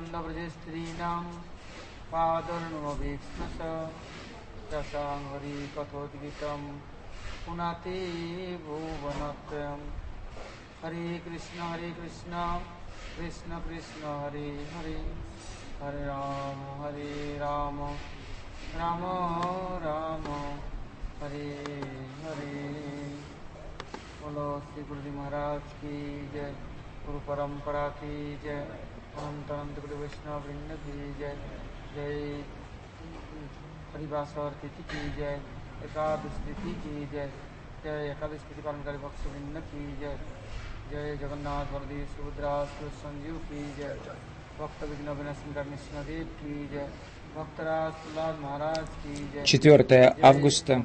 Vrajastrinam Padarnavaviknasa Tasangari Kathodigitam Punati Bhuvanatram Hare Krishna Krishna Krishna Hare Hare Hare Rama Rama Rama Hare Hare. Bolo Shri Guruji Maharaj ki jai, Guru Parampara ki jai, Ananta Ananta Guru Vaishnava Vrinda ki jai, Jai Harivasar Tithi ki jai, Ekadash Tithi ki jai, Jai Ekadash Tithi Palankari Bhakta Vrinda ki jai, Jai Jagannath Baladev Subhadra Sanjeev ki jai, Bhakta Vigna Vinasam Karnishna Dev ki jai, Bhaktaraj Prahlad Maharaj ki jai. 4 августа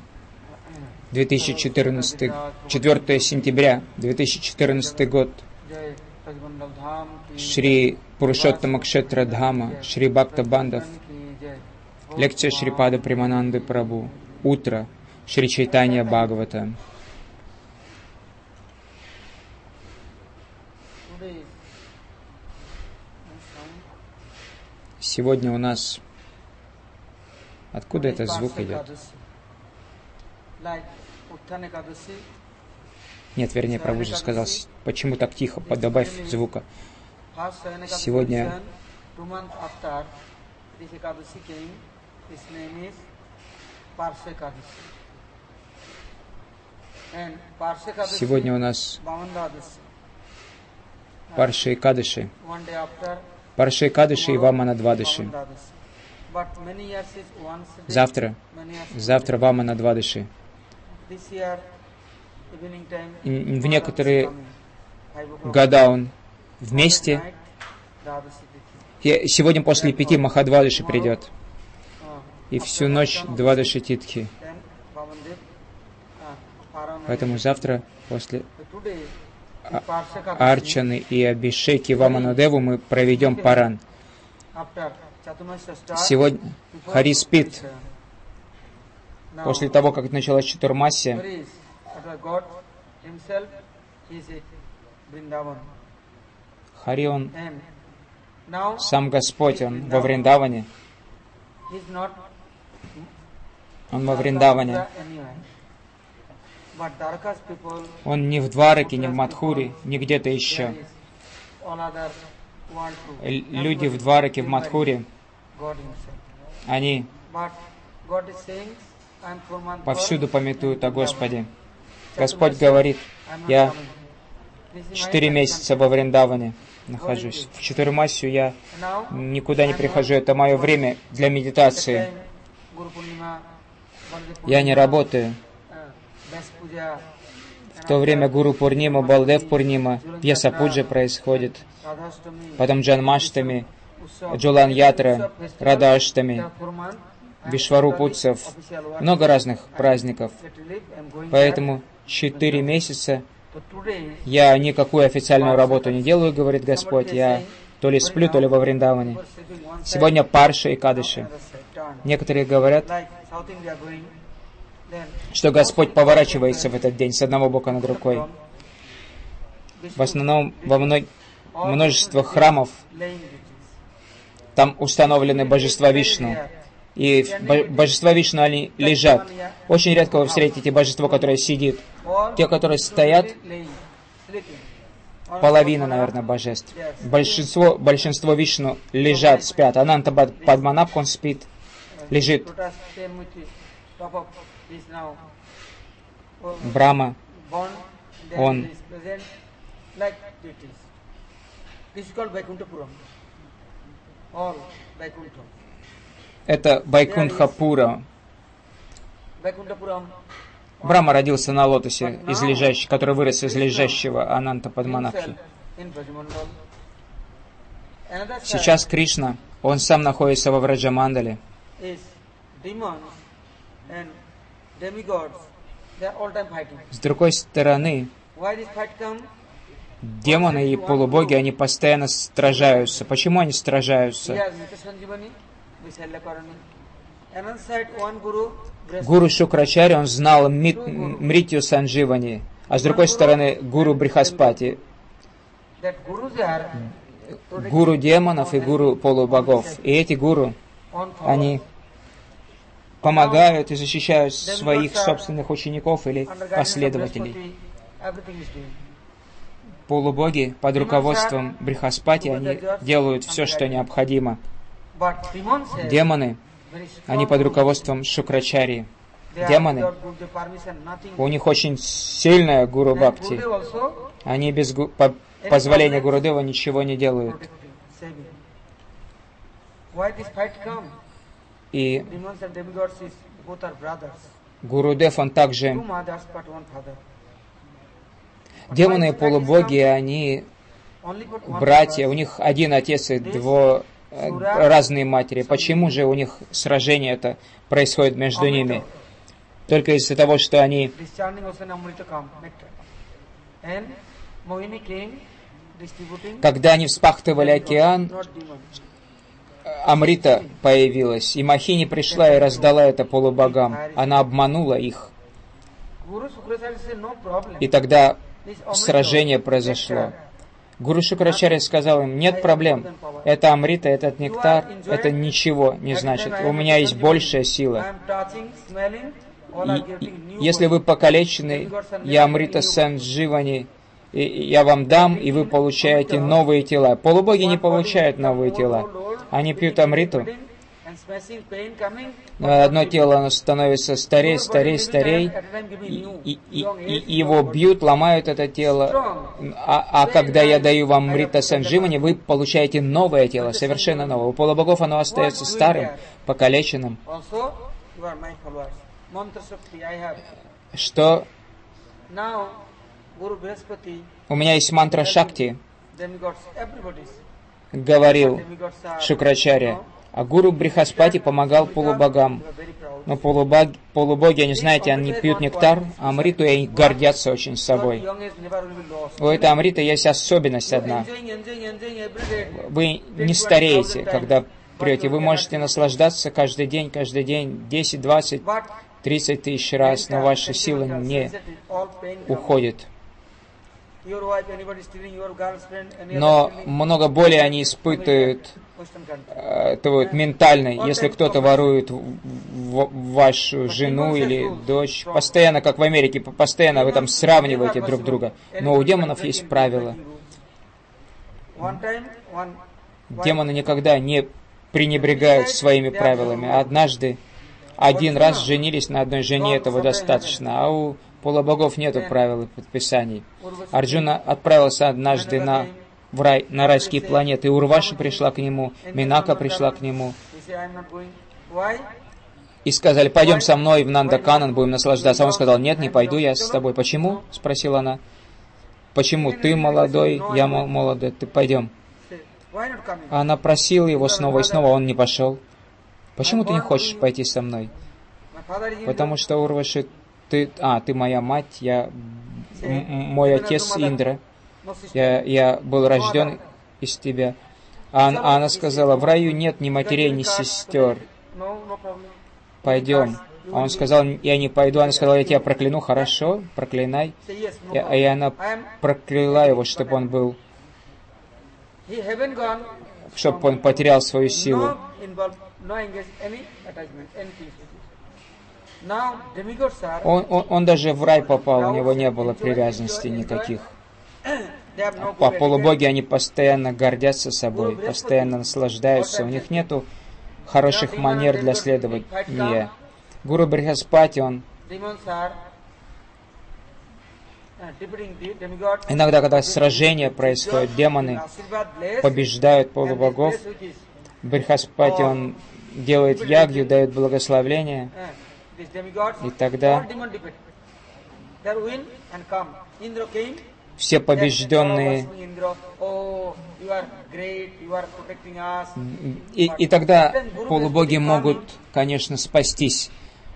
2014, 4 сентября 2014 год. Шри Пурушоттама Кшетра Дхама, Шри Бхакта Бандав. Лекция Шрипада Премананды Прабху. Утро. Шри Чайтанья Бхагавата. Сегодня у нас... Откуда этот звук идет? Нет, вернее, Прабху же сказал, почему так тихо, добавь звука. Сегодня у нас Парша Экадаши. Парша Экадаши и Вамана Двадаши. Завтра Вамана Двадаши. В некоторые года он вместе. Сегодня после 5 Махадвадаши придет. И всю ночь Двадаши Титхи. Поэтому завтра после Арчаны и Абишеки Ваманадеву мы проведем Паран. Сегодня Хари спит. После того, как началась Чатурмасья, Хари, он сам Господь, он во Вриндаване. Он во Вриндаване. Он не в Двараке, не в Мадхуре, не где-то еще. Люди в Двараке, в Мадхуре, они повсюду памятуют о Господе. Господь говорит, я 4 месяца во Вриндаване нахожусь. В Чатурмасью я никуда не прихожу. Это мое время для медитации. Я не работаю. В то время Гуру Пурнима, Балдев Пурнима, Ясапуджа происходит. Потом Джанмаштами, Джулан Ятра, Радааштами, Вишварупутсов, много разных праздников. Поэтому 4 месяца я никакую официальную работу не делаю, говорит Господь. Я то ли сплю, то ли во Вриндаване. Сегодня Парша и Кадыши. Некоторые говорят, что Господь поворачивается в этот день с одного бока на другой. В основном во множество храмов там установлены божества Вишну. И божества Вишну, они лежат. Очень редко вы встретите божество, которое сидит. Те, которые стоят, половина, наверное, божеств. Большинство Вишну лежат, спят. Ананта Падманабх, он спит, лежит. Брахма, он это Байкунтха-пура. Брахма родился на лотосе, который вырос из лежащего Ананта Падманабхи. Сейчас Кришна, он сам находится во Враджамандале. С другой стороны, демоны и полубоги, они постоянно сражаются. Почему они сражаются? Гуру Шукрачарья, он знал Мритью Сандживани, а с другой стороны, Гуру Брихаспати. гуру демонов и гуру полубогов. И эти гуру, они помогают и защищают своих собственных учеников или последователей. Полубоги под руководством Брихаспати, они делают все, что необходимо. Демоны, они под руководством Шукрачарьи. Демоны, у них очень сильная гуру бхакти. Они без позволения Гурудева ничего не делают. И Гурудев, он также... Демоны и полубоги, они братья, у них один отец и разные матери. Почему же у них сражение это происходит между ними? Только из-за того, что они... Когда они вспахтывали океан, Амрита появилась, и Махини пришла и раздала это полубогам. Она обманула их. И тогда сражение произошло. Гуру Шукрачарья сказал им: нет проблем, это Амрита, этот нектар, это ничего не значит. У меня есть большая сила. И если вы покалечены, я Амрита Сандживани, я вам дам, и вы получаете новые тела. Полубоги не получают новые тела. Они пьют Амриту. Одно тело оно становится старей, и его бьют, ломают это тело. А когда я даю вам Амрита Сандживани, вы получаете новое тело, совершенно новое. У полубогов оно остается старым, покалеченным. Что у меня есть мантра Шакти, говорил Шукрачарья, а гуру Брихаспати помогал полубогам. Но полубоги, они, знаете, они пьют нектар, а Амриту, и они гордятся очень собой. У этой Амриты есть особенность одна. Вы не стареете, когда пьете. Вы можете наслаждаться каждый день, 10, 20, 30 тысяч раз, но ваша сила не уходит. Но много боли они испытывают ментальной, если кто-то ворует вашу жену или дочь. Постоянно, как в Америке, постоянно вы там сравниваете друг друга. Но у демонов есть правила. Демоны никогда не пренебрегают своими правилами. Один раз женились на одной жене, этого достаточно, а у полубогов нету правил и предписаний. Арджуна отправился однажды на райские планеты, и Урваши пришла к нему, Минака пришла к нему, и сказали: пойдем со мной в Нандаканан, будем наслаждаться. А он сказал: нет, не пойду я с тобой. Почему? Спросила она. Почему? Ты молодой, я молодой, ты пойдем. Она просила его снова и снова, он не пошел. Почему ты не хочешь пойти со мной? Потому что, Урваши, ты моя мать, мой отец Индра, я был рожден из тебя. А она сказала: в раю нет ни матерей, ни сестер. Пойдем. А он сказал: я не пойду. Она сказала: я тебя прокляну. Хорошо, проклинай. И она прокляла его, чтобы он потерял свою силу. Он даже в рай попал, у него не было привязанностей никаких. А полубоги, они постоянно гордятся собой, постоянно наслаждаются, у них нету хороших манер для следования. Гуру Брихаспати, он иногда, когда сражения происходят, демоны побеждают полубогов, Брихаспати, он делает ягью, дает благословление, и тогда все побежденные, и тогда полубоги могут, конечно, спастись.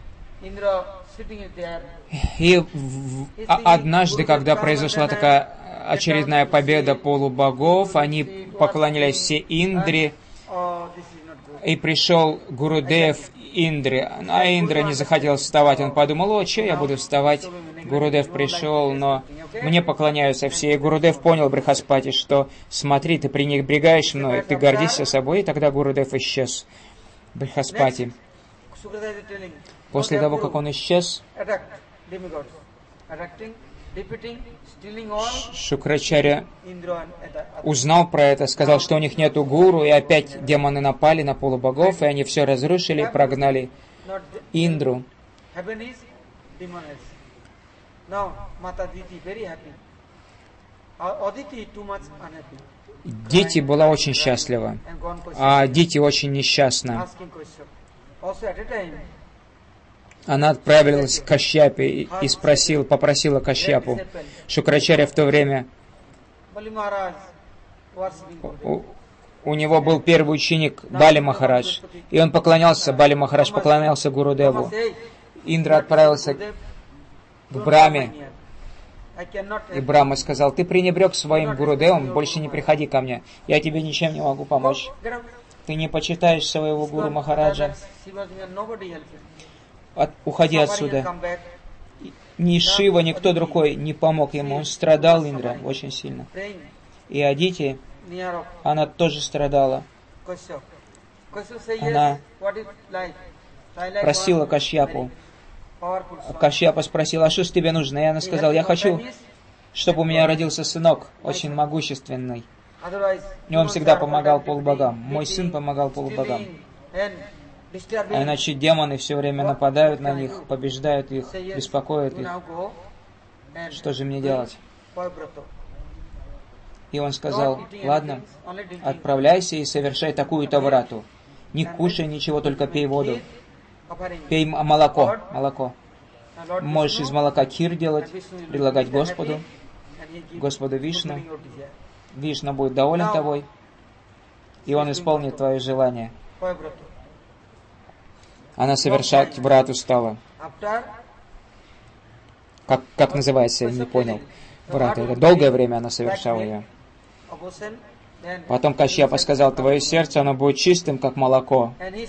И однажды, когда произошла такая очередная победа полубогов, они поклонялись все Индре, и пришел Гурудев Индре, а Индра не захотел вставать. Он подумал: о, что я буду вставать? Гурудев пришел, но мне поклоняются все. И Гурудев понял, Брихаспати, что смотри, ты пренебрегаешь мной, ты гордишься собой, и тогда Гурудев исчез. Брихаспати. После того, как он исчез, Шукрачарья узнал про это, сказал, что у них нету гуру, и опять демоны напали на полубогов, и они все разрушили, прогнали Индру. Дити была очень счастлива, а Дити очень несчастна. Она отправилась к Кашьяпе и попросила Кашьяпу. Шукрачарья в то время, у него был первый ученик Бали Махарадж, и он поклонялся, Бали Махарадж поклонялся Гурудеву. Индра отправился к Брахме, и Брахма сказал: ты пренебрег своим Гурудевом, больше не приходи ко мне, я тебе ничем не могу помочь. Ты не почитаешь своего Гуру Махараджа, уходи отсюда. Ни Шива, никто другой не помог ему, он страдал, Индра, очень сильно. И Адити, она тоже страдала. Она просила Кашьяпу. Кашьяпа спросил: а что тебе нужно? И она сказала: я хочу, чтобы у меня родился сынок, очень могущественный. И он всегда помогал полубогам. Мой сын помогал полубогам. А иначе демоны все время нападают на них, побеждают их, беспокоят их. Что же мне делать? И он сказал: ладно, отправляйся и совершай такую-то врату. Не кушай ничего, только пей воду. Пей молоко. Можешь из молока кир делать, предлагать Господу Вишну. Вишну будет доволен тобой, и он исполнит твое желание. Она совершать врату стала. Как называется, я не понял. Врата. Это долгое время она совершала ее. Потом Кашьяпа сказал: твое сердце, оно будет чистым, как молоко.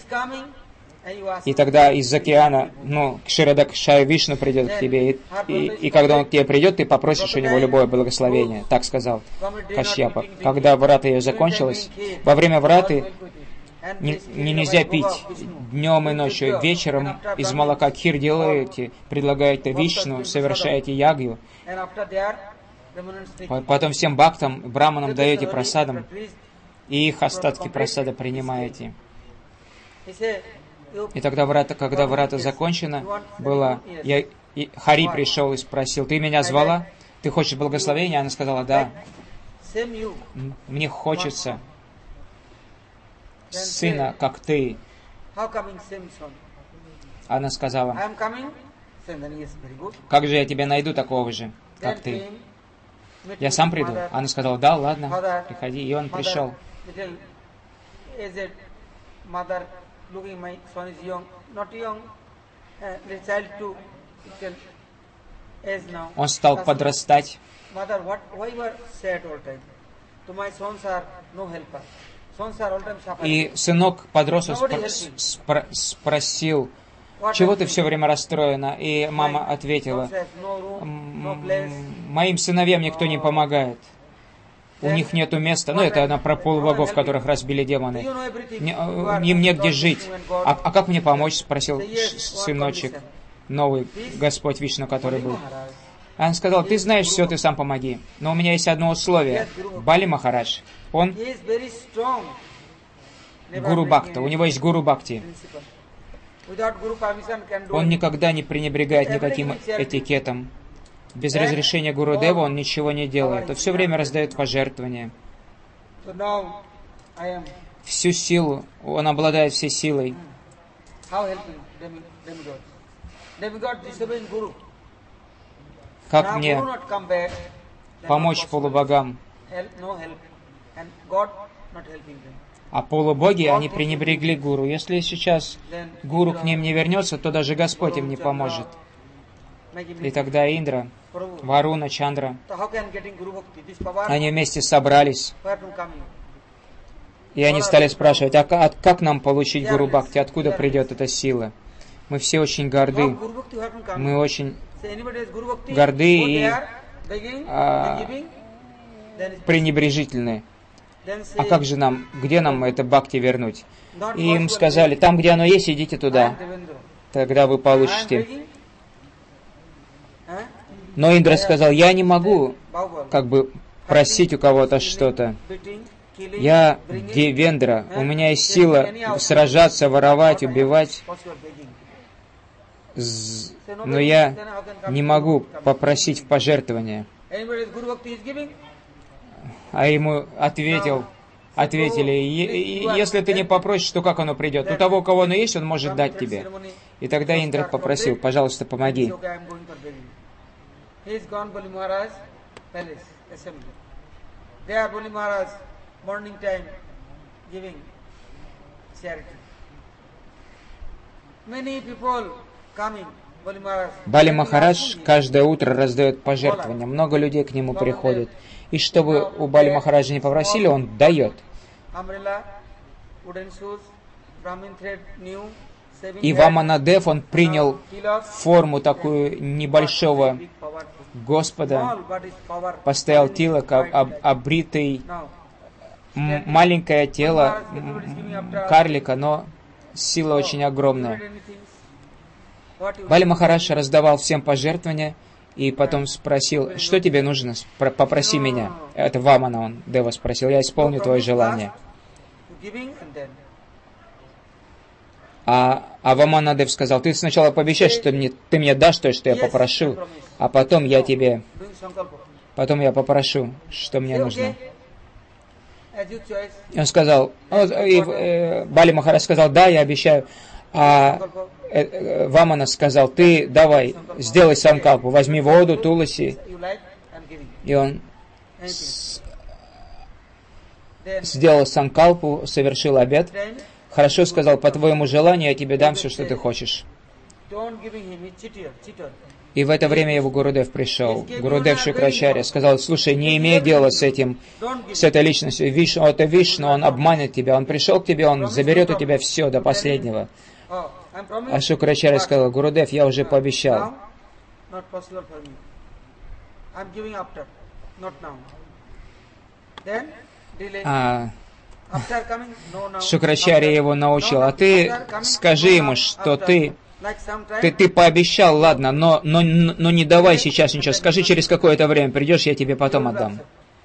И тогда из океана, Кширадакшай Вишну придет к тебе. И когда он к тебе придет, ты попросишь у него любое благословение. Так сказал Кашьяпа. Когда врата ее закончилась, во время враты нельзя пить днем и ночью. Вечером из молока кхир делаете, предлагаете Вишну, совершаете ягью. Потом всем бхактам, браманам даете прасадам, и их остатки прасада принимаете. И тогда когда врата закончена была, Хари пришел и спросил: ты меня звала? Ты хочешь благословения? Она сказала: да. Мне хочется сына, как ты. Она сказала: как же я тебя найду такого же, как ты? Я сам приду. Она сказала: да, ладно, приходи. И он пришел. Он стал подрастать. И сынок подрос, спросил: чего ты все время расстроена? И мама ответила: моим сыновьям никто не помогает. У них нету места. Это она про полубогов, которых разбили демоны. Им негде жить. А как мне помочь? Спросил сыночек, новый Господь Вишну, который был. Он сказал: ты знаешь все, ты сам помоги. Но у меня есть одно условие. Бали Махарадж, он Гуру Бхакта, у него есть Гуру Бхакти. Он никогда не пренебрегает никаким этикетом. Без разрешения Гурудева он ничего не делает. Он все время раздает пожертвования. Всю силу, он обладает всей силой. Как мне помочь полубогам? А полубоги, они пренебрегли гуру. Если сейчас гуру к ним не вернется, то даже Господь им не поможет. И тогда Индра, Варуна, Чандра, они вместе собрались. И они стали спрашивать: а как нам получить Гуру Бхакти? Откуда придет эта сила? Мы все очень горды. Мы очень горды и пренебрежительны. А как же нам, где нам это бхакти вернуть? И им сказали, там, где оно есть, идите туда. Тогда вы получите. Но Индра сказал, я не могу как бы просить у кого-то что-то. Я Девендра, у меня есть сила сражаться, воровать, убивать, но я не могу попросить в пожертвование. А ему ответили, если ты не попросишь, то как оно придет? У того, у кого оно есть, он может дать тебе. И тогда Индра попросил, пожалуйста, помоги. Morning time giving charity. Many people coming. Бали Махарадж каждое утро раздает пожертвования. Много людей к нему приходит. И что вы у Бали Махараджа не попросили, он дает. И Ваманадев, он принял форму такую небольшого Господа, поставил тилак, обритый, маленькое тело карлика, но сила очень огромная. Бали Махарадж раздавал всем пожертвования и потом спросил, что тебе нужно, попроси меня. Это Вамана, он Дева спросил, я исполню твое желание. А Ваманадев сказал, ты сначала пообещай, что ты мне дашь то, что я попрошу, а потом я попрошу, что мне нужно. И он сказал, Бали Махарадж сказал, да, я обещаю. А Вамана сказал, ты давай, сделай санкалпу, возьми воду, туласи. И он сделал санкалпу, совершил обет. Хорошо, сказал, по твоему желанию я тебе дам все, что ты хочешь. И в это время его Гурудев пришел. Гурудев Шукрачарья сказал, слушай, не имей дела с этой личностью. Вишну, это Вишну, он обманет тебя. Он пришел к тебе, он заберет у тебя все до последнего. А Шукрачарья сказал, Гурудев, я уже пообещал. Шукрачарья его научил, а ты скажи ему, что ты пообещал, ладно, но не давай сейчас ничего. Скажи, через какое-то время придешь, я тебе потом отдам.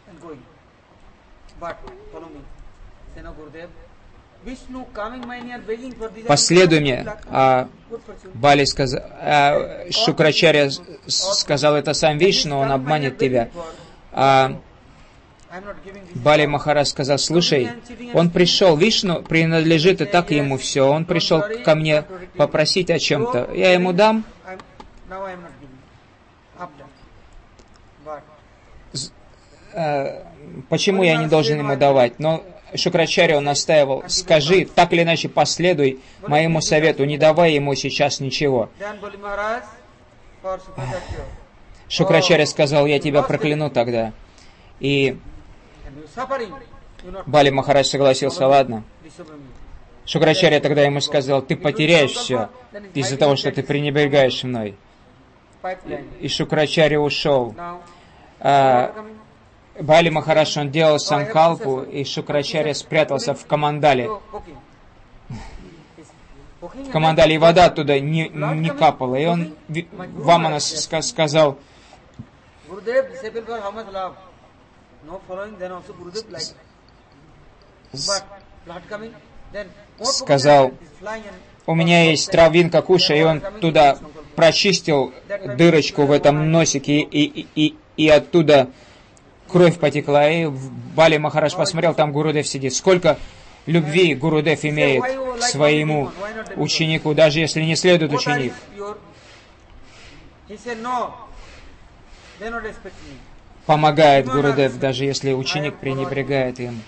Последуй мне. Бали сказал, Шукрачарья сказал, это сам Вишну, он обманет тебя. Бали Махарадж сказал, слушай, он пришел, Вишну принадлежит и так ему все, он пришел ко мне попросить о чем-то, я ему дам. Почему я не должен ему давать? Но Шукрачарья он настаивал, скажи, так или иначе последуй моему совету, не давай ему сейчас ничего. Шукрачарья сказал, я тебя прокляну тогда. И Бали Махарадж согласился, ладно. Шукрачарья тогда ему сказал, ты потеряешь все из-за того, что ты пренебрегаешь мной. И Шукрачарья ушел. Бали Махарадж, он делал санкалпу, и Шукрачарья спрятался в камандале. В камандале, и вода оттуда не капала. И он, Вамана сказал, у меня есть травинка куша, и он туда прочистил дырочку в этом носике, и оттуда кровь потекла. И Бали Махарадж посмотрел, там Гурудев сидит. Сколько любви Гурудев имеет к своему ученику, даже если не следует ученик. Помогает Гурудев, даже если ученик пренебрегает им.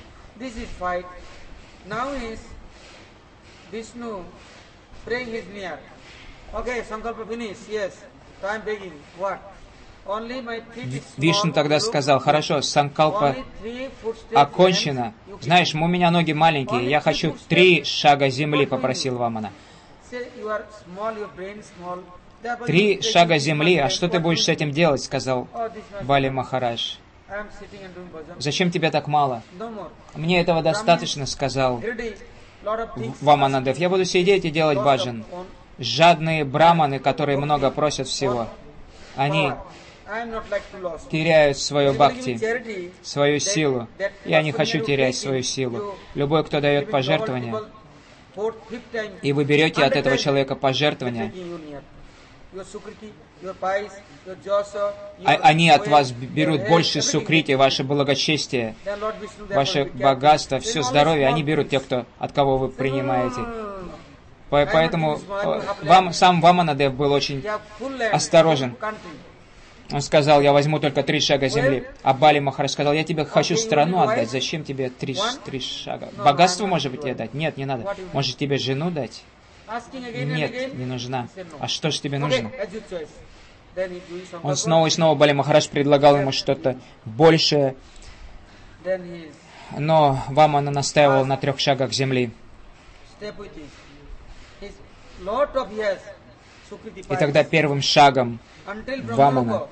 Вишну тогда сказал, хорошо, санкалпа окончена. Знаешь, у меня ноги маленькие, я хочу 3 шага земли, попросил Вамана. 3 шага земли, а что ты будешь с этим делать, сказал Бали Махарадж. Зачем тебе так мало? Мне этого достаточно, сказал Ваманадев. Я буду сидеть и делать баджан. Жадные браманы, которые много просят всего, они теряют свое бхакти, свою силу. Я не хочу терять свою силу. Любой, кто дает пожертвование, и вы берете от этого человека пожертвование, они от вас берут больше сукрити, ваше благочестие, ваше богатство, все здоровье, они берут тех, от кого вы принимаете. Поэтому сам Ваманадев был очень осторожен. Он сказал, я возьму только 3 шага земли. А Бали Махарадж сказал, я тебе хочу страну отдать, зачем тебе 3 шага? Богатство, может быть, тебе дать? Нет, не надо. Может, тебе жену дать? Нет, не нужна. А что же тебе нужно? Он снова и снова, Бали Махарадж предлагал ему что-то большее, но Вамана настаивал на 3 шагах земли. И тогда первым шагом Вамана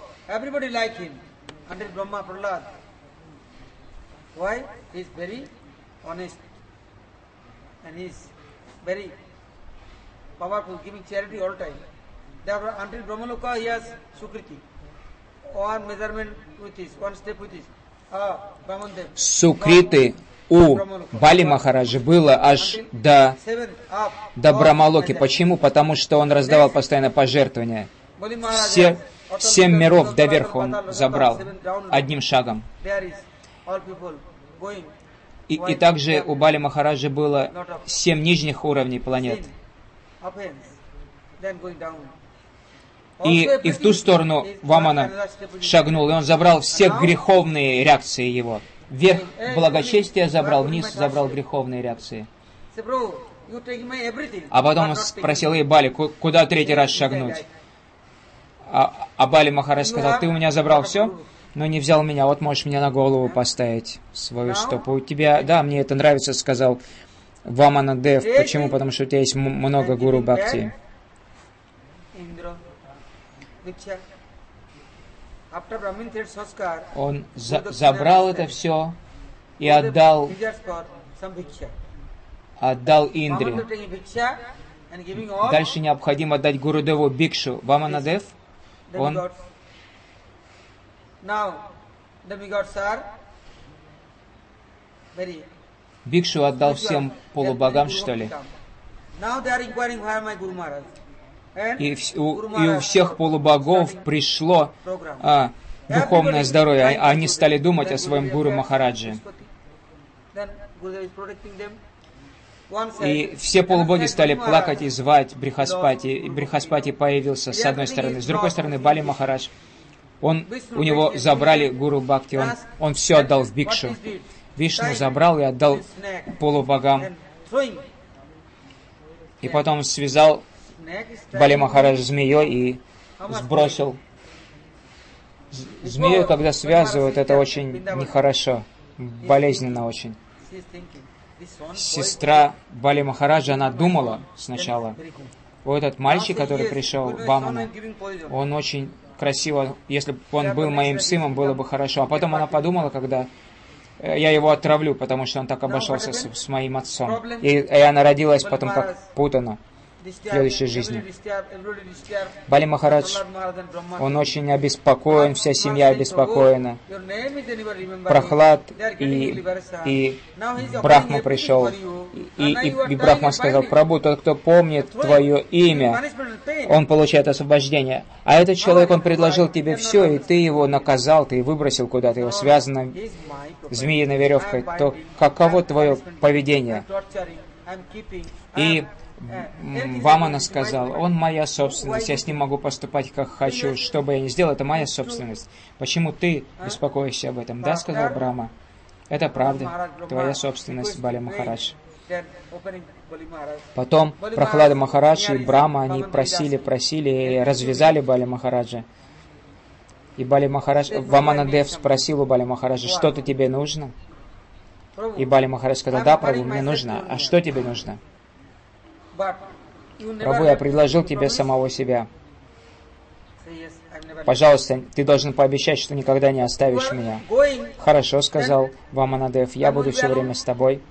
сукриты у Бали Махараджа было аж до Брамалоки. Почему? Потому что он раздавал постоянно пожертвования. Все 7 миров доверху он забрал одним шагом. И также у Бали Махараджа было 7 нижних уровней планет. И в ту сторону Вамана шагнул, и он забрал все греховные реакции его. Вверх благочестие забрал, вниз забрал греховные реакции. А потом он спросил, Бали, куда 3-й раз шагнуть? А Бали Махарадж сказал, ты у меня забрал все, но не взял меня, вот можешь меня на голову поставить, свою стопу. У тебя, да, мне это нравится, сказал Ваманадев. Почему? Потому что у тебя есть много гуру бхакти. Он забрал это все и отдал Индре. Дальше необходимо дать Гурудеву бикшу. Ваманадев, он бикшу отдал всем полубогам, что ли. И у всех полубогов пришло духовное здоровье. Они стали думать о своем Гуру Махараджи. И все полубоги стали плакать и звать Брихаспати. И Брихаспати появился с одной стороны. С другой стороны, Бали Махарадж, у него забрали Гуру Бхакти, он все отдал в бикшу. Вишну забрал и отдал полубогам. И потом связал Бали Махарадж змеей и сбросил. Змею, когда связывают, это очень нехорошо, болезненно очень. Сестра Бали Махараджа, она думала сначала, вот этот мальчик, который пришел, Вамана, он очень красиво, если бы он был моим сыном, было бы хорошо. А потом она подумала, когда я его отравлю, потому что он так обошелся с моим отцом. И она родилась потом как Путана в следующей жизни. Бали Махарадж, он очень обеспокоен, вся семья обеспокоена. Прохлад и Брахма пришел. И Брахма сказал, Прабху, тот, кто помнит твое имя, он получает освобождение. А этот человек, он предложил тебе все, и ты его наказал, ты выбросил куда-то, его связано змеиной веревкой, то каково твое поведение? И Вамана сказал, он моя собственность, я с ним могу поступать как хочу, что бы я ни сделал, это моя собственность. Почему ты беспокоишься об этом? Да, сказал Брахма, это правда, твоя собственность, Бали Махарадж. Потом Прохлада Махарадж и Брахма, они просили и развязали Бали Махараджа. И Бали Махарадж, Ваманадев спросил у Бали Махараджа, что-то тебе нужно? И Бали Махарадж сказал, да, Прабху, мне нужно. А что тебе нужно? Прабху, я предложил тебе самого себя. Say yes, I'm never. Пожалуйста, ты должен пообещать, что никогда не оставишь меня. Going, Хорошо, сказал Ваманадев, я буду все время с тобой.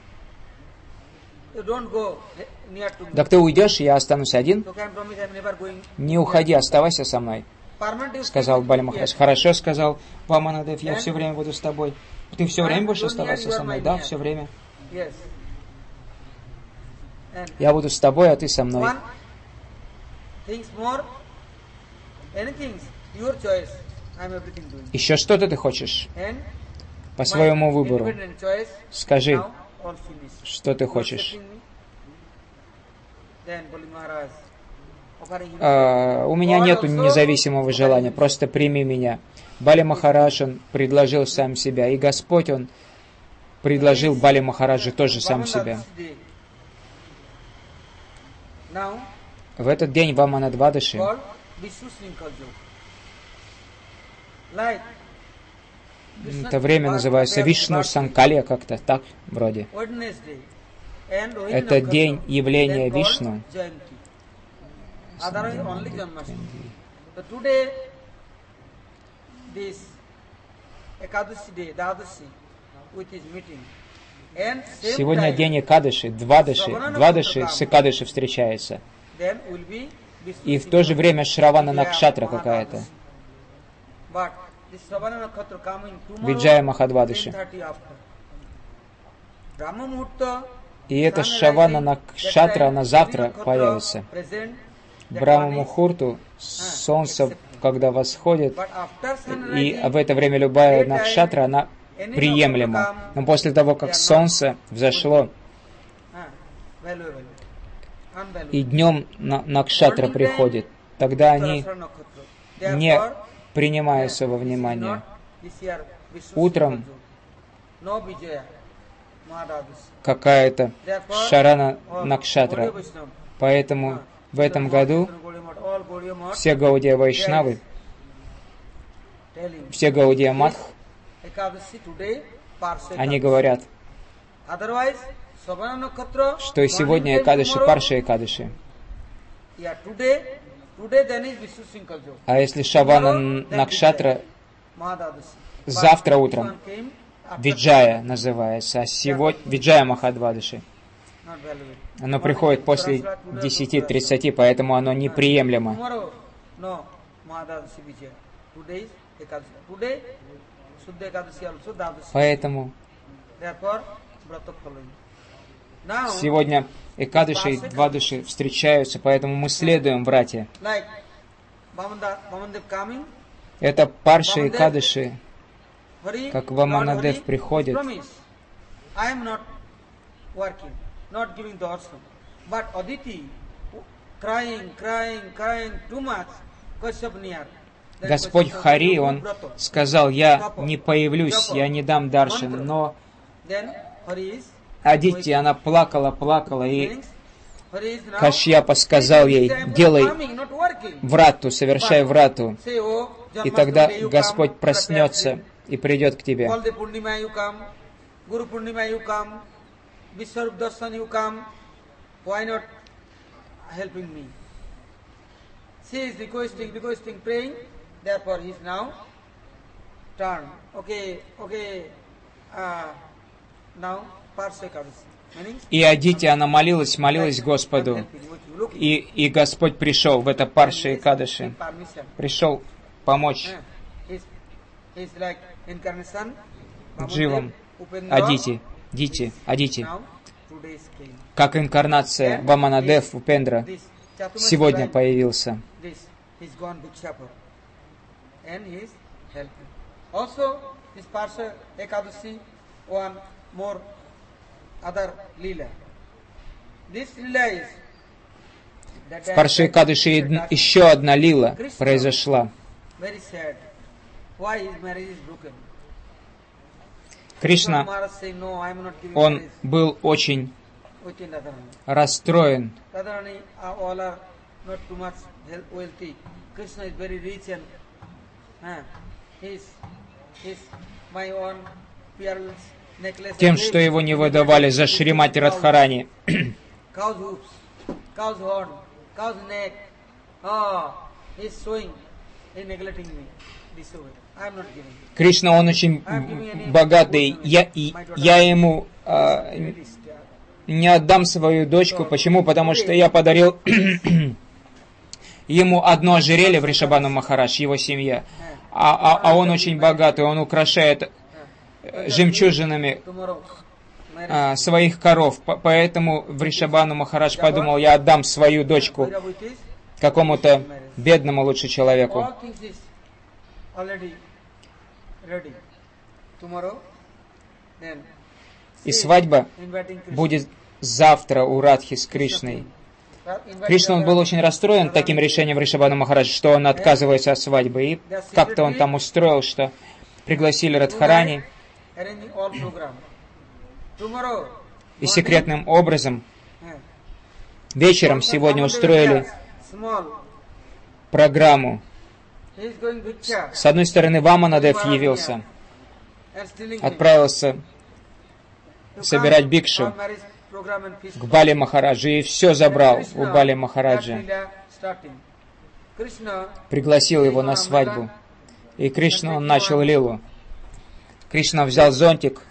you don't go near to me. Так ты уйдешь, и я останусь один? So can promise I'm never going. Не уходи, оставайся со мной, Permanent сказал Бали Махарадж. Хорошо, сказал Ваманадев, я все время буду с тобой. Ты все время будешь оставаться со мной? Да, все время. Yes. And Я буду с тобой, а ты со мной. one things more, anything, your choice. I'm everything doing. Еще что-то ты хочешь? And По своему my выбору. independent choice, Скажи, now all finished. что ты You хочешь. accepting me? Then Bali Maharaj offering him У меня нету независимого желания, просто прими меня. Бали Махарадж, он предложил сам себя, и Господь, он предложил Бали Махараджу тоже сам себя. Now, В этот день Ваманадвадаши, called Vishnu Srinkalju. Like это время называется Вишну Санкалья, как-то так вроде. Wednesday and Rohini Это Nakshatra, день явления then called Вишну. Jayanti. Otherwise only Janmashtami. So today, this Ekadashi day, Dadashi, with his meeting. And same Сегодня time, день Экадыши, Двадаши с Экадыши встречается. then will be Vishnu И в то же время Шравана Накшатра Vijaya какая-то. Mahadadashi. But this Shravana Nakshatra coming tomorrow, Виджая Махадвадаши. 10:30 after. Brahma Muhurta, И эта sun Шравана rising, Накшатра, that она time, завтра Nakshatra появится. present, that Брахма one is- Мухурту, солнце, когда восходит, But after sun и rising, в это время любая Накшатра, она приемлема. Но после того, как солнце взошло, valuable, unvaluable. и днем Накшатра приходит, тогда они Uttarashara Nakshatra. не Therefore, принимаются во this is внимание. not this year Vishnu Утром Srinkalju. No Vijaya Mahadadashi. Какая-то Therefore, Шарана all Накшатра. Gaudiya Vaishnava, Поэтому в этом году all Gaudiya Math, все Гаудия Вайшнавы, telling все Гаудия Матх, Ekadashi today, Parsa они Ekadashi. говорят, Otherwise, Shravana Nakshatra, что сегодня morning Экадыши, tomorrow, Парша Экадыши. yeah, today then is Vishnu Srinkalju. А если Шавана Накшатра, Mahadadashi. завтра But this утром one came after Виджая называется, а сегодня Виджая Махадвадаши. not valuable. Оно приходит после 10:30, поэтому оно неприемлемо. Tomorrow, no, Mahadadashi Vijaya. Today is Ekadashi. Today, Suddha Ekadashi also, Dadashi. Поэтому Therefore, Vrata following. Now, сегодня Экадыши и Двадыши встречаются, поэтому мы следуем братья. like Vamandev coming, Это Парша Экадыши, Hari, как Lord Ваманадев Hari приходит. promise, I am not working, not giving the darshan. But Aditi, crying too much, Kashyap near. Then Господь Kashyap Хари, said, он "Vrata." сказал, я не появлюсь, я не дам даршан, но Then Hari is Адити, она плакала, и thinks, Hari is now Кашьяпа сказал ей, делай coming, not working. врату, совершай врату, Say, oh, и тогда Janmashtami, you Господь come, проснется и придет к тебе. Baldev Purnima you come, Guru Purnima you come, Vishwarup Darshan you come, why not helping me? She is requesting, praying, therefore he is now turned. Okay, now Parsa Ekadashi. Meaning, И Адити, она молилась Господу, и Господь пришел в это Парша Экадыши, permission. пришел помочь He's like incarnation, Дживам, Upendra. Адити, Now, today's came. как инкарнация Ваманадев Упендра This Chaturmasya сегодня Rai, появился. this he's gone Bhikshapur and he is helping. Also, this Parsa Ekadashi, one more other lila. This lila is that В Парше Экадыши еще одна лила произошла. very sad. Why his marriage is broken? Кришна, Maharaj saying, no, I am not giving он marriage был очень within Radharani. расстроен. Radharani all are not too much wealthy. Krishna is very rich and he's my own pearls necklace. Тем, and что rings. его не выдавали за Шримати Радхарани. Cow's hooves, cow's horn, cow's neck. Oh, he is showing, he is neglecting me. This way. I am not giving. Кришна, он очень богатый. Я ему не отдам свою дочку. Почему? Потому что я подарил ему одно ожерелье в Вришабхану Махарадж, его семья. А он очень богатый, он украшает жемчужинами своих коров. Поэтому Вришабхану Махарадж подумал, я отдам свою дочку какому-то бедному лучше человеку. И свадьба будет завтра у Радхи с Кришной. Кришна, он был очень расстроен таким решением Вришабхану Махараджа, что он отказывается от свадьбы. И как-то он там устроил, что пригласили Радхарани. И секретным образом вечером сегодня устроили программу. С одной стороны, Ваманадев явился, отправился собирать бикшу к Бали Махараджу и все забрал у Бали Махараджа. Пригласил его на свадьбу. И Кришна, он начал лилу. Кришна взял зонтик,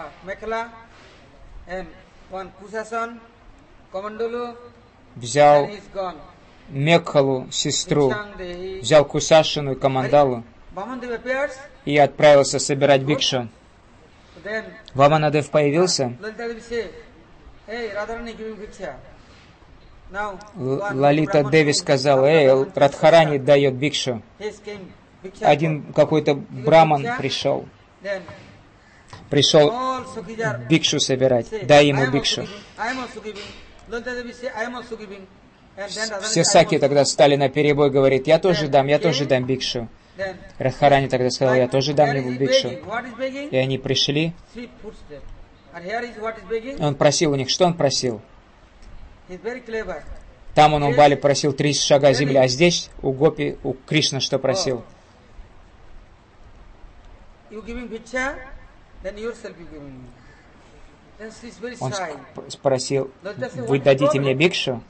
взял Мекхалу, сестру, взял Кусашину и Камандалу и отправился собирать бикшу. Ваманадев появился. Лалита Деви сказала, Радхарани дает бикшу. Один какой-то браман пришел бикшу собирать. Дай ему бикшу. Все саки тогда стали на перебой, говорит, я тоже дам бикшу. Радхарани тогда сказал, я тоже дам ему бикшу. И они пришли. Он просил у них, что он просил? Там он у Бали просил 3 шага земли, а здесь у Гопи, у Кришны что просил? Он спросил, вы дадите мне бикшу?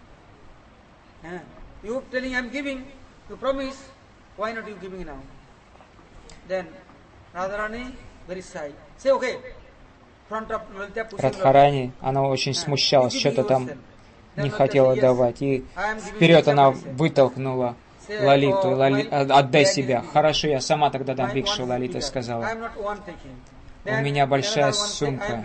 Радхарани, она очень смущалась, что-то там не хотела давать. И вперед она вытолкнула Лалиту. Отдай себя. Хорошо, я сама тогда дам бикшу, Лалита сказала. У меня большая сумка.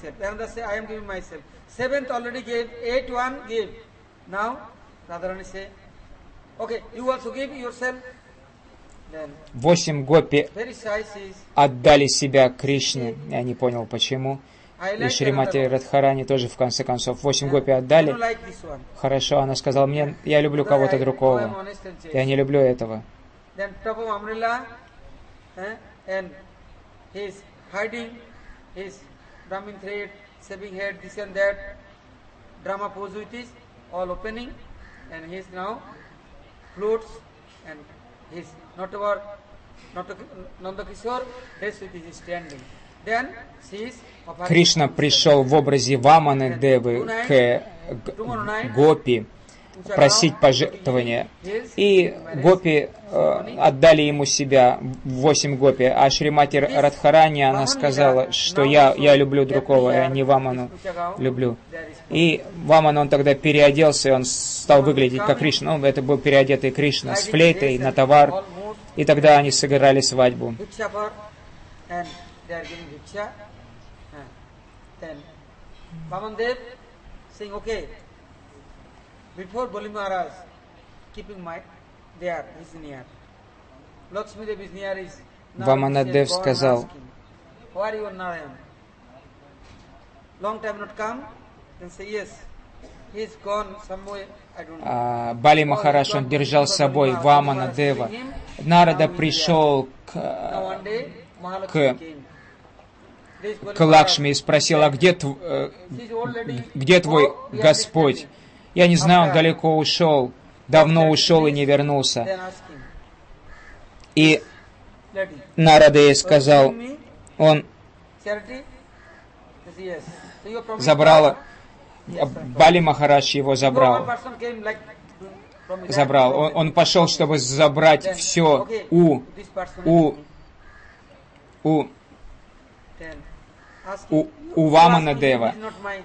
Восемь гопи отдали себя Кришне. Я не понял, почему. И Шримати Радхарани тоже, в конце концов, 8 гопи отдали. Хорошо, она сказала, я люблю кого-то другого. Я не люблю этого. Кришна пришел в образе Ваманы Девы к Гопи просить пожертвования. И Гопи отдали ему себя, 8 Гопи. А Шримати Радхарани, она сказала, что я люблю другого, я не Ваману люблю. И Ваман, он тогда переоделся, и он стал выглядеть как Кришна. Это был переодетый Кришна с флейтой на товар. И тогда они сыграли свадьбу. Ваманадев сказал, Бали Махарадж, он держал с собой Ваманадева. Нарада пришел к Лакшми и спросил, а где твой Господь? Я не знаю, он далеко ушел, давно ушел и не вернулся. И Нарада ей сказал, он забрал, Бали Махарадж его забрал. забрал. Он пошел, чтобы забрать все у Вамана Дева,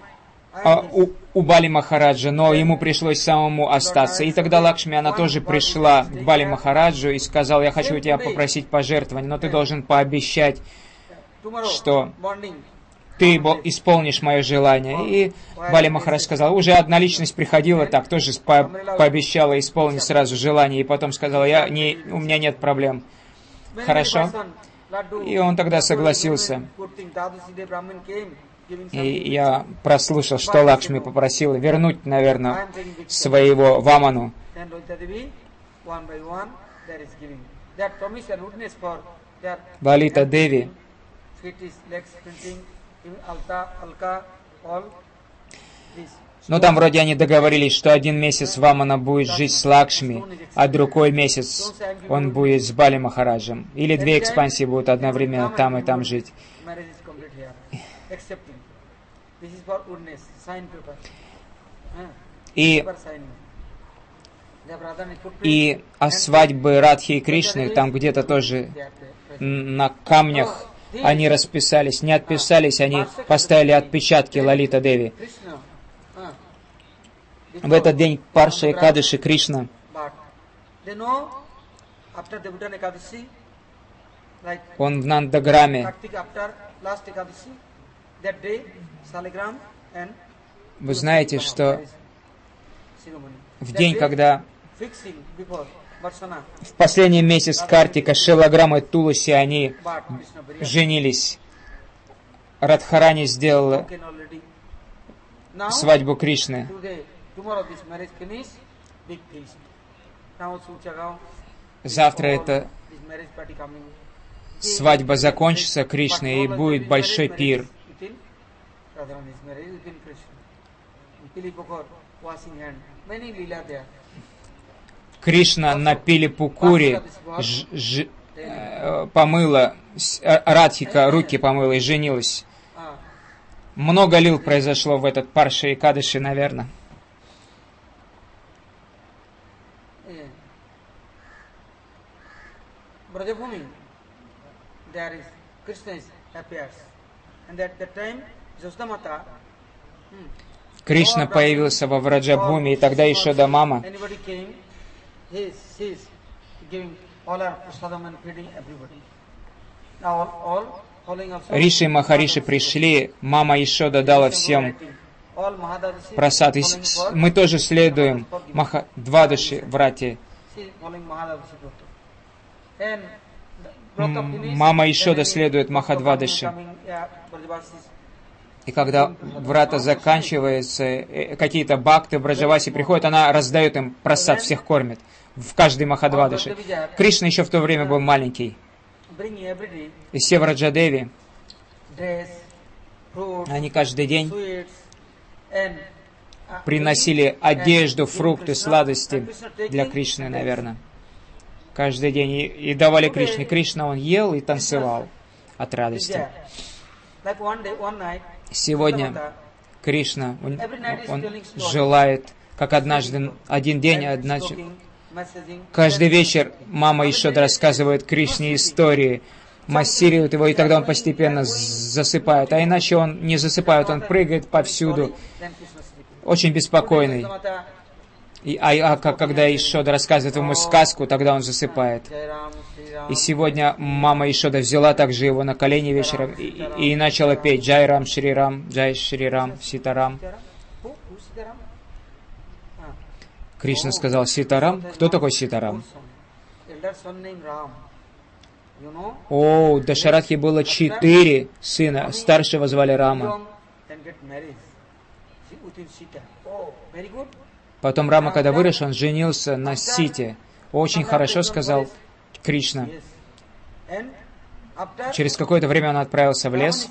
у Бали Махараджа, но ему пришлось самому остаться. И тогда Лакшми, она тоже пришла к Бали Махараджу и сказала: я хочу у тебя попросить пожертвования, но ты должен пообещать, что ты исполнишь мое желание. И Бали Махарадж сказал: уже одна личность приходила так, тоже пообещала исполнить сразу желание, и потом сказала: у меня нет проблем. Хорошо. И он тогда согласился. И я прослушал, что Лакшми попросила вернуть, наверное, своего Ваману. Лалита Деви. Ну, там вроде они договорились, что один месяц Вамана будет жить с Лакшми, а другой месяц он будет с Бали Махараджем. Или две экспансии будут одновременно там и там жить. И о свадьбе Радхи и Кришны, там где-то тоже на камнях они расписались, не отписались, они поставили отпечатки Лалита Деви. В этот день Парша Экадаши Кришна он в Нандаграме. Вы знаете, что в день, когда в последний месяц Картика Шилаграма и Туласи они женились, Радхарани сделала свадьбу Кришны. Завтра эта свадьба закончится Кришной, и будет большой пир. Кришна на Пилипукуре помыла, Радхика руки помыла и женилась. Много лил произошло в этот Парша Экадаши, наверное. Кришна появился во Враджабхуми, и тогда Ешода мама Риши и Махариши пришли, мама Ешода дала всем прасад. Мы тоже следуем Махадвадаши Врате. Мама Ешода следует Махадвадаши. И когда врата заканчивается, какие-то бхакты в Браджаваси приходят, она раздает им прасад, всех кормит. В каждой Махадвадаши. Кришна еще в то время был маленький. И все Враджадеви, они каждый день приносили одежду, фрукты, сладости для Кришны, наверное. Каждый день. И давали Кришне. Кришна, он ел и танцевал от радости. Сегодня Кришна, он желает, как один день, каждый вечер мама Ешода рассказывает Кришне истории, массирует его, и тогда он постепенно засыпает. А иначе он не засыпает, он прыгает повсюду, очень беспокойный. Когда Ешода рассказывает ему сказку, тогда он засыпает. И сегодня мама Ешода взяла также его на колени вечером и начала петь «Джай Рам, Шри Рам, Джай Шри Рам, Ситарам». Кришна сказал: «Ситарам? Кто такой Ситарам?» О, у Дашаратхи было 4 сына, старшего звали Рама. Потом Рама, когда вырос, он женился на Сите. Очень хорошо, сказал Кришна. Через какое-то время он отправился в лес.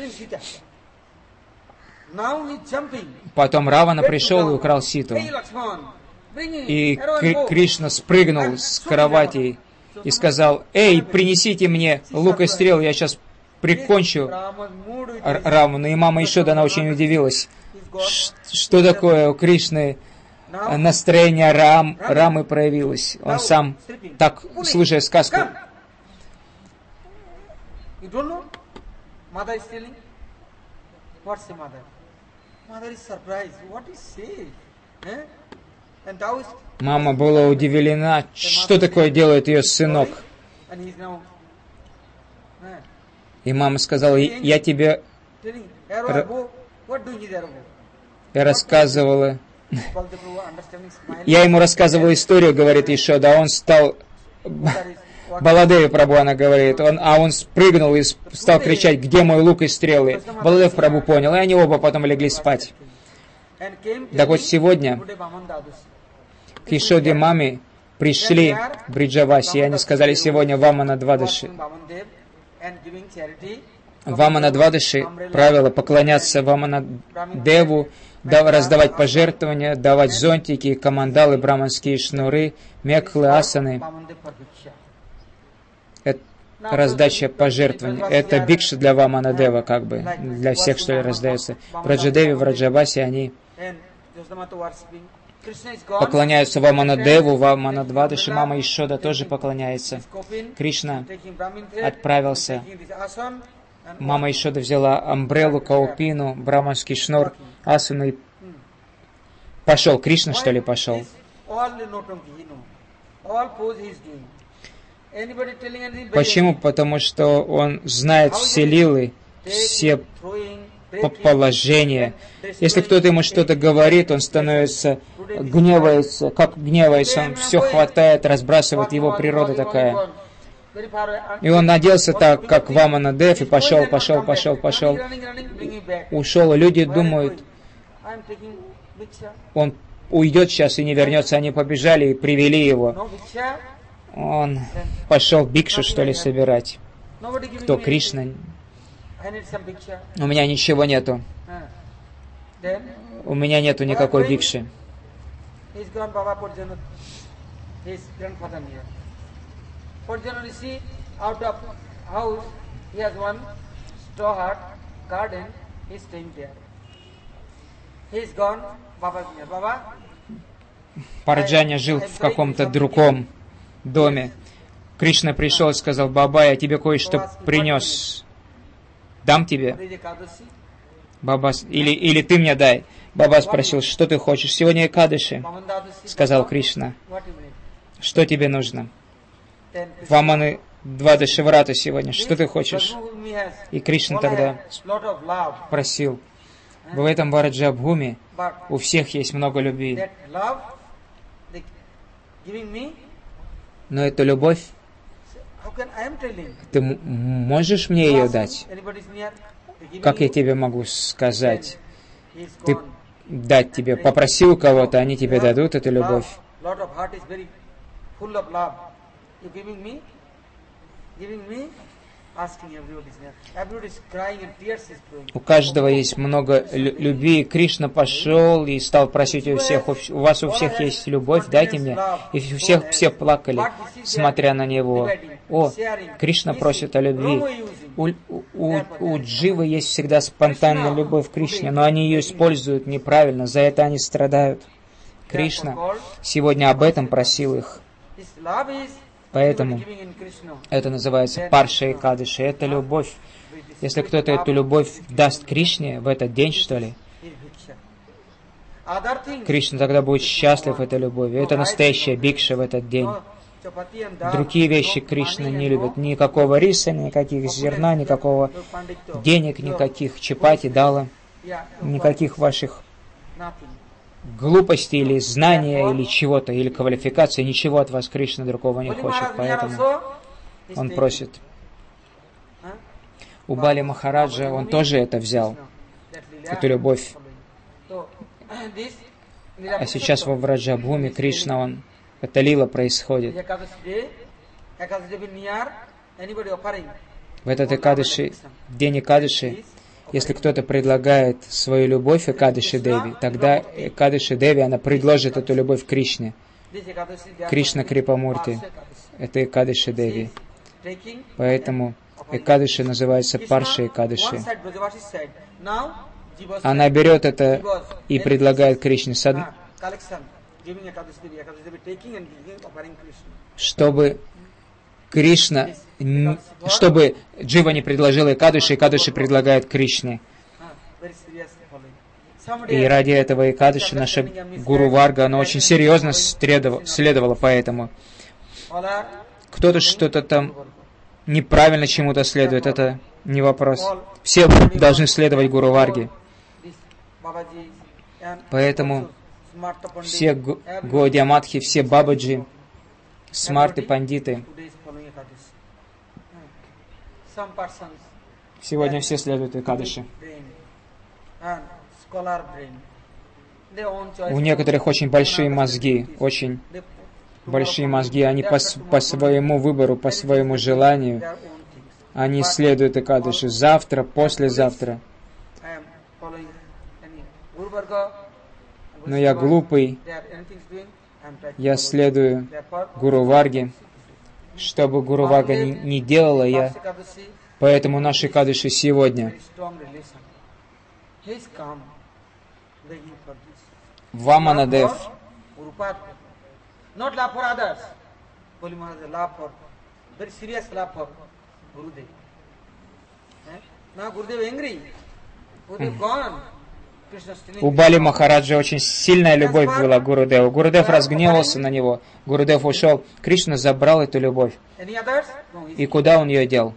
Потом Равана пришел и украл Ситу. И Кришна спрыгнул с кровати и сказал: «Эй, принесите мне лук и стрел, я сейчас прикончу Равану». И мама Ешода, она очень удивилась. Что такое у Кришны настроение Рамы проявилось. Он сам, так, слушая сказку, You don't know? Mother is telling. What's the mother? Mother is surprised. What is say? And Taoist. мама была удивлена, что такое делает ее сынок. And he's now. И мама сказала, я тебе рассказывала. Я ему рассказывала историю, говорит Ешода, а он стал... Баладеви Прабху, она говорит, он спрыгнул и стал кричать, где мой лук и стрелы. Баладев Прабху понял, и они оба потом легли спать. Так вот сегодня к Ешоде маме пришли в Бриджаваси, и они сказали сегодня Вамана Двадаши. Вамана Двадаши правило поклоняться Вамана Деву, раздавать пожертвования, давать зонтики, камандалы, браманские шнуры, мекхлы, асаны. Это раздача пожертвований. Это бикша для Вамана Дева, как бы, для всех, что ли, раздается. В Раджадеве, в Раджавасе они поклоняются Вамана Деву, Вамана Двадаши, мама Ешода тоже поклоняется. Кришна отправился. Мама Ешода взяла амбреллу, каупину, браманский шнур, асану и пошел. Кришна, что ли, пошел? Почему? Потому что он знает все лилы, все положения. Если кто-то ему что-то говорит, он становится, гневается. Как гневается, он все хватает, разбрасывает, его природа такая. И он оделся так, как Вамана Дев, и пошел. Ушел, и люди думают, он уйдет сейчас и не вернется. Они побежали и привели его. Он пошел бикшу, что ли, собирать. Кто? Кришна? У меня ничего нету. У меня нету никакой бикши. Парджаня жил в каком-то другом доме. Кришна пришел и сказал, Баба, я тебе кое-что принес. Дам тебе? Баба, или ты мне дай. Баба спросил, что ты хочешь? Сегодня Экадаши, сказал Кришна. Что тебе нужно? Ваманы Двадаши Врата сегодня. Что ты хочешь? И Кришна тогда просил. В этом Вараджабхуме у всех есть много любви. Но эту любовь, ты можешь мне ее дать? Как я тебе могу сказать? Ты дать тебе, попроси у кого-то, они тебе дадут эту любовь. У каждого есть много любви. Кришна пошел и стал просить у всех, у вас у всех есть любовь, дайте мне. И все плакали, смотря на него. О, Кришна просит о любви. У дживы есть всегда спонтанная любовь к Кришне, но они ее используют неправильно, за это они страдают. Кришна сегодня об этом просил их. Поэтому это называется Парша Экадаши. Это любовь. Если кто-то эту любовь даст Кришне в этот день, что ли, Кришна тогда будет счастлив этой любовью. Это настоящая бикша в этот день. Другие вещи Кришна не любит. Никакого риса, никаких зерна, никакого денег, никаких чапати, дала, никаких ваших глупости или знания, или чего-то, или квалификации, ничего от вас Кришна другого не хочет, поэтому он просит. У Бали Махараджа он тоже это взял, эту любовь. А сейчас во Враджабхуме Кришна, это лила происходит. В этот Экадаши, день Экадаши, если кто-то предлагает свою любовь Экадаши Деви, тогда Экадаши Деви, она предложит эту любовь Кришне. Кришна Крипамурти. Это Экадаши Деви. Поэтому Экадаши называется Парша Экадаши. Она берет это и предлагает Кришне. чтобы чтобы Джива не предложил Экадаши, Экадаши предлагает Кришне. И ради этого Экадаши наша Гуру Варга, она очень серьезно следовала поэтому. Кто-то что-то там неправильно чему-то следует, это не вопрос. Все должны следовать Гуру Варге. Поэтому все Гаудия-матхи, все Бабаджи, смарты, пандиты, сегодня все следуют Экадаши. У некоторых очень большие мозги, они по своему выбору, по своему желанию, они следуют Экадаши завтра, послезавтра. Но я глупый, я следую Гуру Варге, чтобы Гуру Варга не делала я, поэтому наши Экадаши сегодня Ваманадев, у Бали Махараджа очень сильная любовь была к Гурудеву. Гурудев разгневался на него. Гурудев ушел. Кришна забрал эту любовь. И куда он ее дел?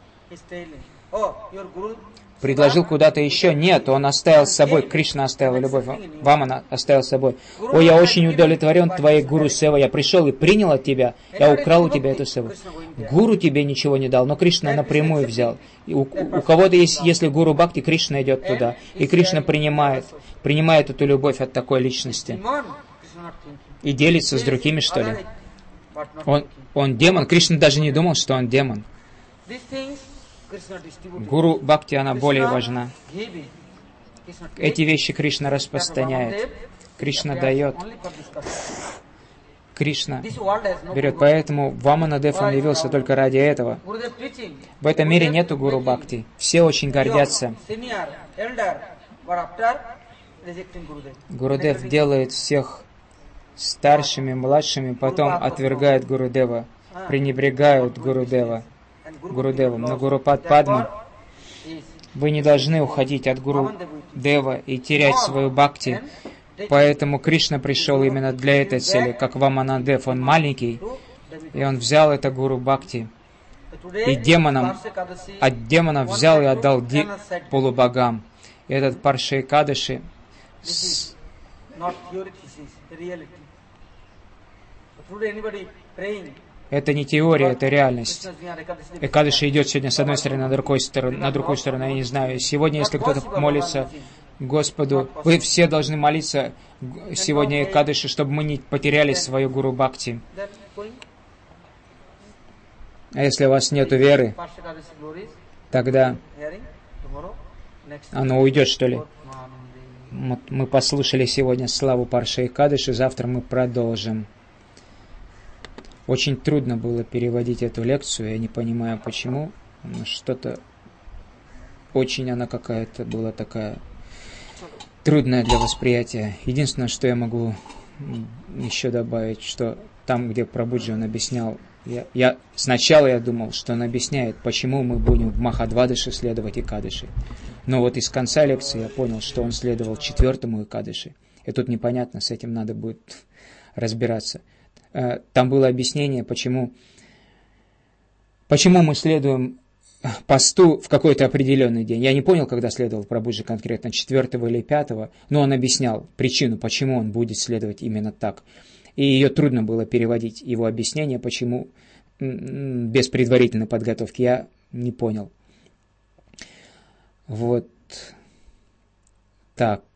Предложил куда-то еще? Нет, он оставил с собой. Кришна оставил любовь. Вамана оставил с собой. О, я очень удовлетворен твоей Гуру Севой. Я пришел и принял от тебя. Я украл у тебя эту Севу. Гуру тебе ничего не дал, но Кришна напрямую взял. И у кого-то есть, если Гуру Бхакти, Кришна идет туда. И Кришна принимает эту любовь от такой личности. И делится с другими, что ли. Он демон. Кришна даже не думал, что он демон. Гуру Бхакти, она более важна. Эти вещи Кришна распространяет. Кришна дает. Кришна берет. Поэтому Ваманадев, он явился только ради этого. В этом мире нету Гуру Бхакти. Все очень гордятся. Гурудев делает всех старшими, младшими, потом отвергает Гурудева, пренебрегают Гурудевом. На Гурупад Падма вы не должны уходить от Гурудева и терять свою бхакти. Поэтому Кришна пришел именно для этой цели. Как Ваманадев, он маленький, и он взял это Гуру Бхакти. И от демонов взял и отдал полубогам. И этот Парша Экадаши это не теория, это реальность. Экадаши идет сегодня с одной стороны, на другой стороне, я не знаю. Сегодня, если кто-то молится Господу, вы все должны молиться сегодня Экадаши, чтобы мы не потеряли свою Гуру Бхакти. А если у вас нет веры, тогда оно уйдет, что ли? Мы послушали сегодня славу Парши Экадаши, завтра мы продолжим. Очень трудно было переводить эту лекцию, я не понимаю почему. Что-то очень она какая-то была такая трудная для восприятия. Единственное, что я могу еще добавить, что там, где Прабхуджи он объяснял, сначала я думал, что он объясняет, почему мы будем в Махадвадаши следовать Экадаши. Но вот из конца лекции я понял, что он следовал 4-му Экадаши. И тут непонятно, с этим надо будет разбираться. Там было объяснение, почему мы следуем посту в какой-то определенный день. Я не понял, когда следовал Прабхуджи конкретно, 4-го или 5-го, но он объяснял причину, почему он будет следовать именно так. И ее трудно было переводить, его объяснение, почему без предварительной подготовки, я не понял. Вот так.